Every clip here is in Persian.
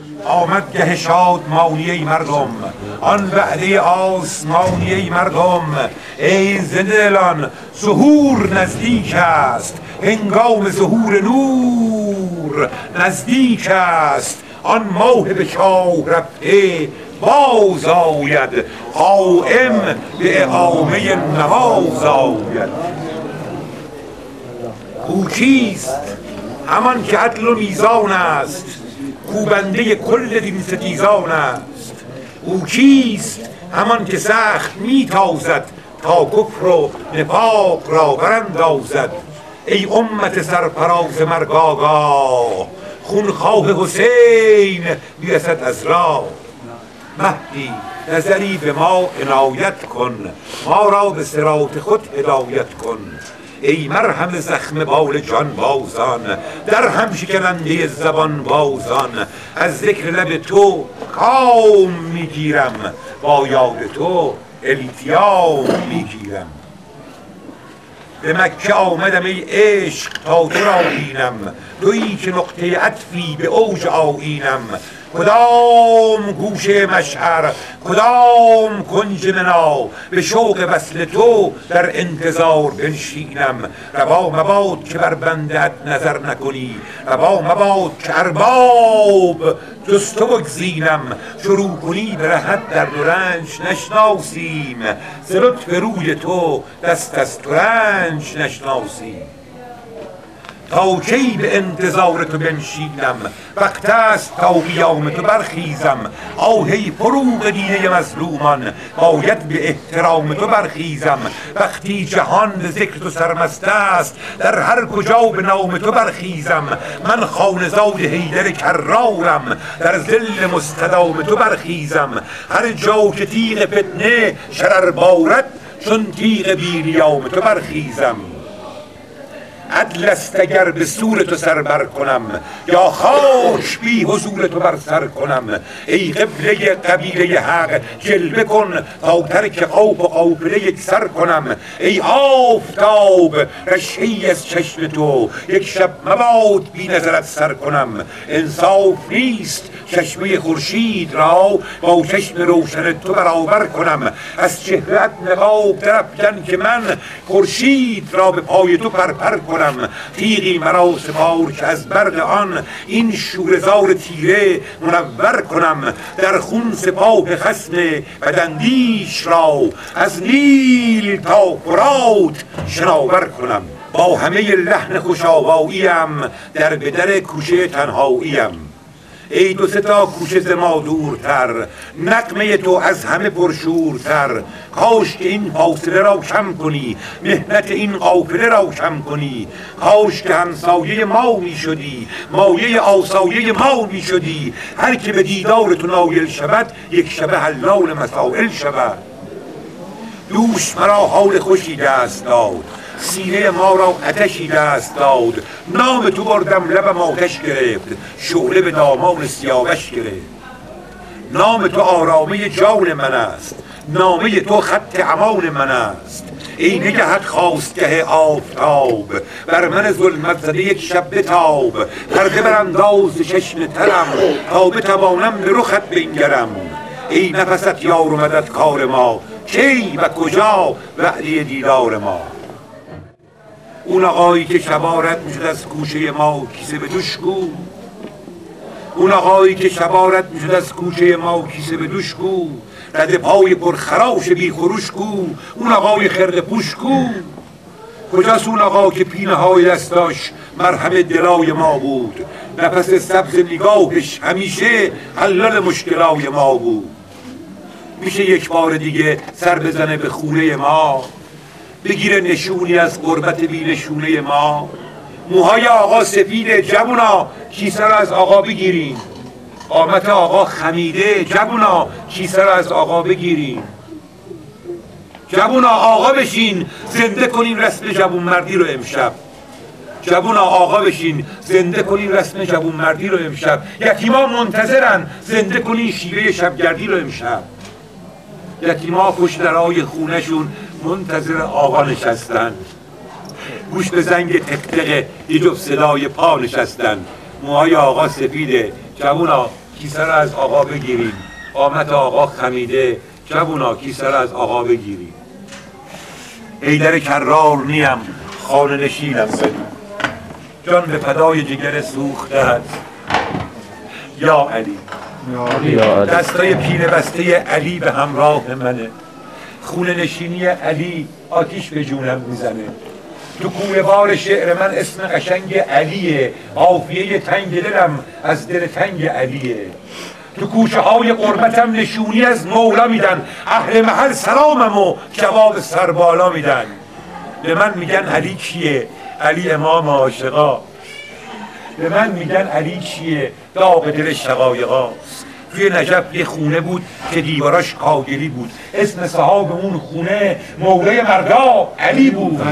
آمد گه شادمانی ای مردم، آن وعده آسمانی ای مردم. ای زنده دلان ظهور نزدیک است، هنگام ظهور نور نزدیک است. آن ماه به چاه رفته باز آید، قائم به اقامه نماز آید. او کیست؟ همان که عدل و میزان است، کوبنده کل دین ستیزان است. او کیست؟ همان که سخت میتازد، تا کفر و نفاق را براندازد. ای امت سرفراز مرگ آگاه، خونخواه حسین میرسد از راه. مهدی نظری به ما عنایت کن، ما را به صراط خود هدایت کن. ای مرهم زخم بال جان بازان، در هم شکننده زبان بازان. از ذکر لب تو کام میگیرم، با یاد تو التیام میگیرم. به مکه آمدم ای عشق تا تو را بینم، تویی که نقطه عطفی به اوج آیینم. کدام گوشه مشعر، کدام کنج منا، به شوق وصل تو در انتظار بنشینم. روا مباد که بر بندت نظر نکنی، روا مباد که ارباب جز تو بگزینم. شروع کنی به رهت در دو رنج نشناسیم، ز لطف روی تو دست از تو رنج نشناسیم. تا کی به انتظار تو بنشینم، وقت است تا قیام تو برخیزم. آهی فروغ دینه مظلومان، باید به احترام تو برخیزم. وقتی جهان به ذکر تو سرمست است، در هر کجا به نام تو برخیزم. من خانه‌زاد حیدر کرارم، در ظل مستدام تو برخیزم. هر جا که تیغ فتنه شرر بارد، چون تیغ بی نیام تو برخیزم. عدل است اگر به سور تو سر بر کنم، یا خاک بی حضور تو بر سر کنم. ای قبله قبیله حق جلوه کن، تا ترک خوف و قافله یک سر کنم. ای آفتاب رشحه‌ای از چشم تو، یک شب مباد بی نظرت سر کنم. انصاف نیست چشمه خورشید را، با چشم روشن تو برابر کنم. از چهرت نقاب درافکن که من خورشید را به پای تو پرپر کنم. تیغی مرا سپار که از برق آن، این شوره‌زار تیره منور کنم. در خون سپاه خصم بداندیش را، از نیل تا فرات شناور کنم. با همه لحن خوشآواییم، در به در کوچه تنهاییم. ای دو سه تا کوچه ز ما دورتر، نغمه تو از همه پرشورتر. کاش که این فاصله را کم کنی، مهنت این قافله را کم کنی. کاش که همسایه ما می شدی، مایه آسایه ما می شدی. هر که به دیدار تو نایل شود، یک شبه حلال مسائل شود. دوش مرا حال خوشی دست داد، سینه ما را آتشی دست داد. نام تو بردم لبم آتش گرفت، شعله به دامان سیاوش گرفت. نام تو آرامه جان من است، نامه تو خط امان من است. ای نگهت خواستگه آفتاب، بر من ظلمت زده یک شب بتاب. پرده برانداز چشم ترم، تا بتوانم به رخت بنگرم. ای نفست یار و مدد کار ما، کی و کجا وعده دیدار ما. اون آقایی که شبا رد میشد از کوچه ما، کیسه به دوش گو. اون آقایی که شبا رد میشد از کوچه ما، کیسه به دوش گو. رد پای پرخراش بی خروش گو. اون آقای خرقه پوش گو. کجاست اون آقا که پینه های دستاش مرهم دلای ما بود؟ نفس سبز نگاهش همیشه حلال مشکلای ما بود. میشه یک بار دیگه سر بزنه به خونه ما، بگیره نشونی از غربت بی نشونه ما. موهای آقا سفیده جوونا، کیسه رو از آقا بگیرین. قامت آقا خمیده جوونا، کیسه رو از آقا بگیرین. جوونا آقا بشین، زنده کنین رسم جوون مردی رو امشب. جوونا آقا بشین، زنده کنین رسم جوون مردی رو امشب. یتیما منتظرن، زنده کنین شیوه شبگردی رو امشب. یتیما پشت درای خونهشون منتظر آقا نشستن، گوش به زنگ تقتق یه جفت صدای پا نشستن. موهای آقا سفیده جوونا، کیسه رو از آقا بگیریم. قامت آقا خمیده، جوونا کیسه رو از آقا بگیریم. حیدر کرار نیم، خانه نشینم بدو، جان به فدای جگر سوخته است یا علی. دستای پینه بسته علی به همراه منه، خونه نشینی علی آتیش به جونم میزنه. تو کوه بار شعر من اسم قشنگ علیه، قافیه تنگ دلم از دل تنگ علیه. تو کوچه های قربتم نشونی از مولا میدن، اهل محل سلامم و جواب سربالا میدن. به من میگن علی کیه؟ علی امام عاشقا. به من میگن علی چیه؟ داغ دل شقایقاست. توی نجف یه خونه بود که دیواراش کاگلی بود، اسم صاحب اون خونه مولای مردا علی بود.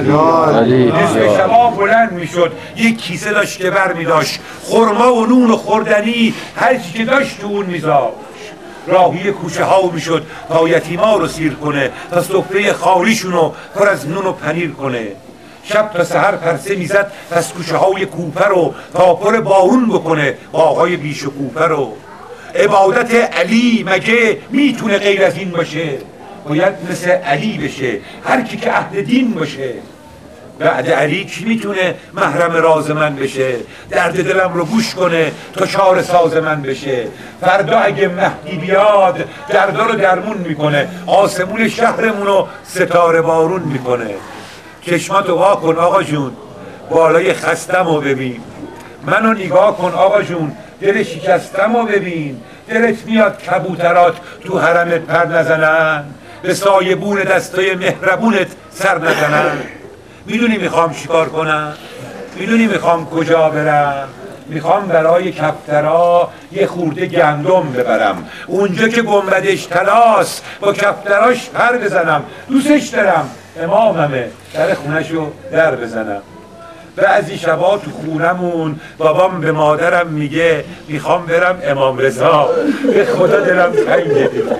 نصف شبا بلند میشد، یک کیسه داشت که بر میداشت، خرما و نون و خوردنی هر چی که داشت تو اون میذاشت. راهی کوچه ها میشد تا یتیما رو سیر کنه، تا سفره خالیشونو پر از نون و پنیر کنه. شب تا سحر پرسه میزد پس کوچه های کوپه رو تا پر بارون بکنه باغای بیش و کوپه رو. عبادت علی مگه میتونه غیر از این باشه؟ باید مثل علی بشه هر کی که اهل دین باشه. بعد علی کی میتونه محرم راز من بشه؟ درد دلم رو گوش کنه تا چاره ساز من بشه. فردا اگه مهدی بیاد دردا رو درمون میکنه، آسمون شهرمونو ستاره بارون میکنه. چشماتو وا کن آقا جون، بالای خستم رو ببین. منو نگاه کن آقا جون، دل شکستم رو ببین. دلت میاد کبوترات تو حرمت پر نزنن، به سایبون دستای مهربونت سر نزنن. میدونی میخوام چیکار کنم؟ میدونی میخوام کجا برم؟ میخوام برای کفترا یه خورده گندم ببرم، اونجا که گنبدش طلاست با کفتراش پر بزنم. دوستش دارم، اماممه، در خونشو در بزنم. بعضی شبا تو خونمون بابام به مادرم میگه میخوام برم امام رضا، به خدا دلم تنگه دیگه.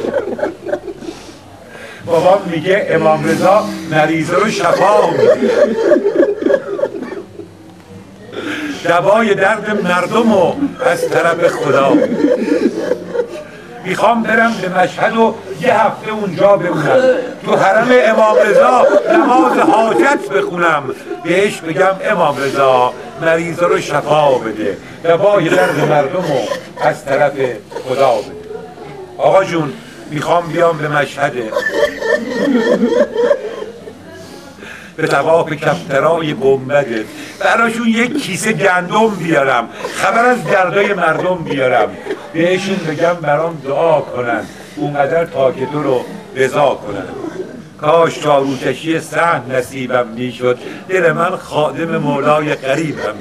بابام میگه امام رضا مریضا رو شفا میده، دوای درد مردمو از طرف خدا. میخوام برم به مشهد و یه هفته اونجا بمونم، تو حرم امام رضا نماز حاجت بخونم، بهش بگم امام رضا مریضا رو شفا بده، دوای درد مردمو از طرف خدا بده. آقا جون میخوام بیام به مشهد، به طواف کفترای گنبدت براشون یک کیسه گندم بیارم، خبر از دردای مردم بیارم، بهشون بگم برام دعا کنن، اونقدر تا که تو رو رضا کنن. کاش چاروکشی صحن نصیبم میشد، دل من خادم مولای غریبم.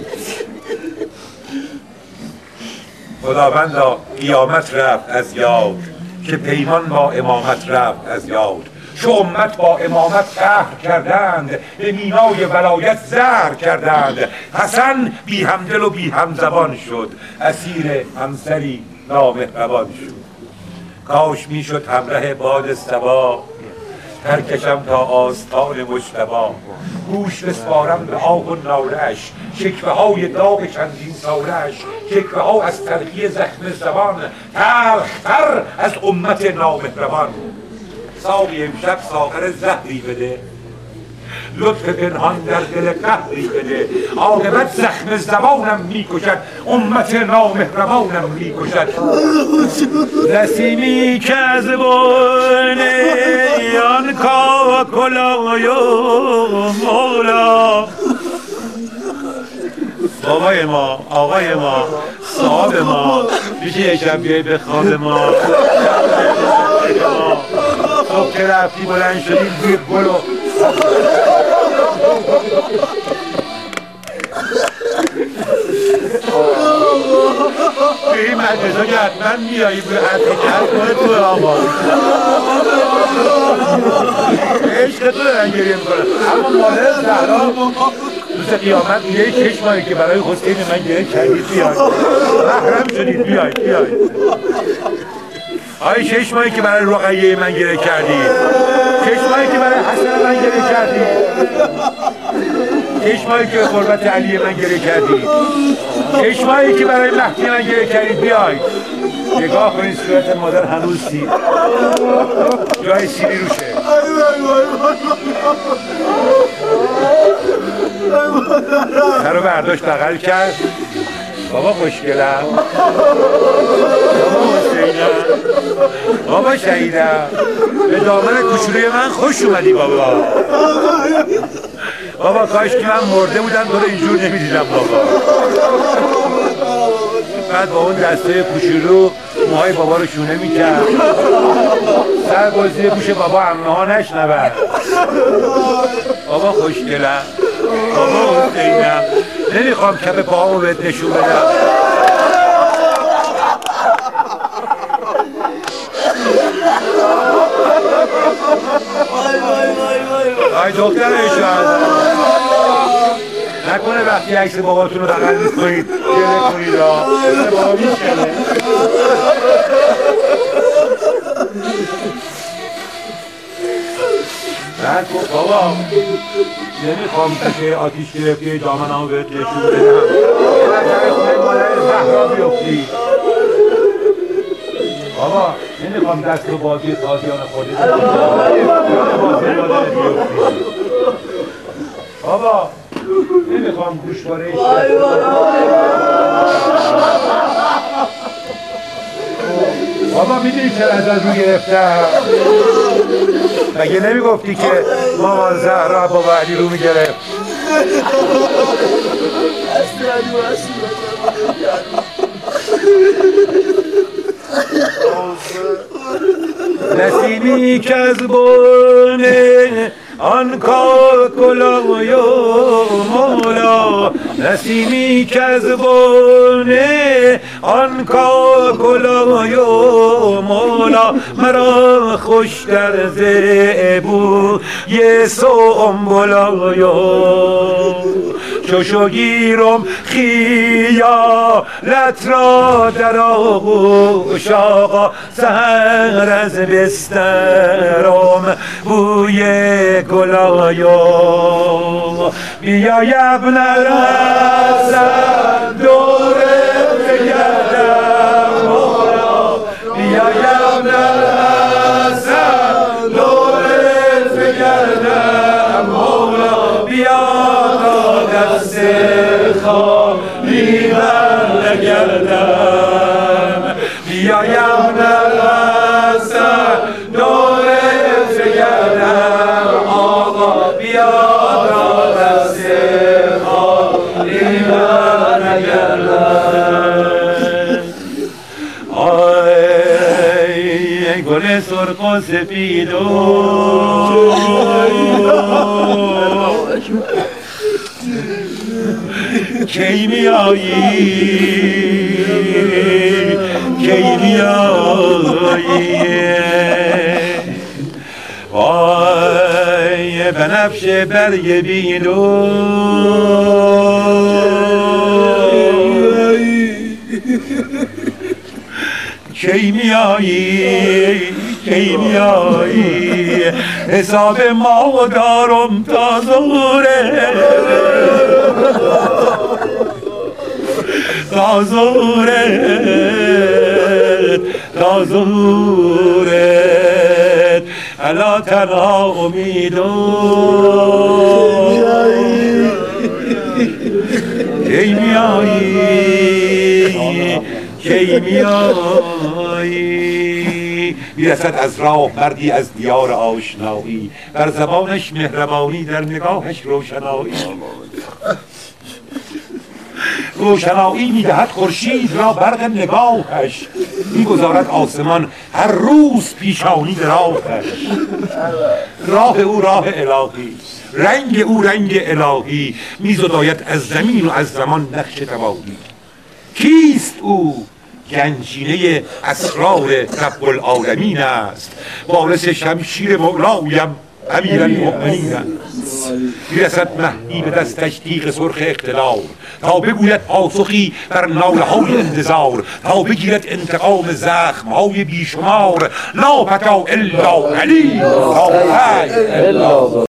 خداوندا قیامت رفت از یاد، که پیمان با امامت رفت از یاد. چو امت با امامت قهر کردند، به مینای ولایت زهر کردند. حسن بی همدل و بی همزبان شد، اسیر همسری نامهربان شد. کاش میشد همراه باد صبا، ترکشم تا آستان مجتبی. گوش بسپارم به آه و ناله‌اش، شکوه های داغ چندین ساله‌اش. شکوه ها از تلخی زخم زبان، تلختر از امت نامهربان. ساقی امشب ساغر زهری بده، لطف پنهان در دل قهری بده. عاقبت زخم زبانم میکشد، امت نامهربانم میکشد. نسیمی که از بنیان کاکلای مولا، بابای ما، آقای ما، صاحب ما، میشه یه شب بیایی به خواب ما. صبح که رفتی بلند شدیم بوی گل و به این مجلسا که حتما میایی به حقیقت کنه تو آقا عشق تو دارن گریه میکنن. اما مادر زهرا روز قیامت میگه چشمایی که برای حسین من گریه کردید بیاید، محرم شدید، بیاید بیاید. آی چشمایی که برای رقیه من گریه کردید، چشمایی که برای حسن من گریه کردید، چشمایی که قربت علی من گریه کردید. چشمایی که برای مهدی من گره کردید بیاید نگاه کنید صورت مادر هنوز سیر جای سیری روشه سر رو برداشت بغل کرد بابا خوشگلم بابا حسینم بابا شهیدم به دامن کوچولوی من خوش اومدی بابا بابا کاش که من مرده بودم تو رو اینجور نمیدیدم بابا بعد با اون دسته کوچولو موهای بابا رو شونه میکرد سر بازی گوش بابا عمه ها نشنون بابا خوشگلم بابا حسینم نمیخوام کف پاهامو بهت نشون بدم آی دختر اشان نکنه وقتی عکس باباتون رو بغل میکنید گله کنید بابا میشکنه بعد گفت بابا نمیخوام که آتیش گرفتی دامنمو بهت نشون بدم مادر زهرا بیفتی بابا نمیخوام دست رو بازی تازیان خودت بازی مادرت بیفتی بابا نمیخوام گوشواره بابا میدونی چرا از رو گرفتم مگه نمیگفتی که مامان زهرا بابا علی رو میگرفت نسیمی که از بونه آن کاکلای مولا نسیمی که از بونه آن کاکلای مولا مرا خوش در زبو یه سنبلای چوشو گیرم خیالت را در آغوش آقا سهر از بسترم بوی گلایو بیای ابن الحسن دوره بگردم مولا بیای ابن الحسن دوره بگردم مولا بیا تا دست خالی برگردم بیای ابن الحسن دوره بگردم آقا بیا تا دست خالی برگردم آی گل سرخ و سپید کی میایی کی میایی وای بنفش برگ بیلو کی میایی کی میایی حساب ما دارم تا ظهره تا ظهورت تا ظهورت الا تنها امیدون کی میایی کی میایی میرسد از راه مردی از دیار آشنایی بر زبانش مهربانی در نگاهش روشنایی روشنایی میدهد خورشید را برق نگاهش میگذارد آسمان هر روز پیشانی راهش راه او راه الهی رنگ او رنگ الهی میزداید از زمین و از زمان نقش تباهی کیست او گنجینه اسرار رب العالمین است وارث شمشیر مولایم امیر المؤمنین است میرسد مهدی به دستش تیغ سرخ اقتدار تا بگوید پاسخی بر ناله های انتظار تا بگیرد انتقام زخم های بیشمار لا فتا الا علی لا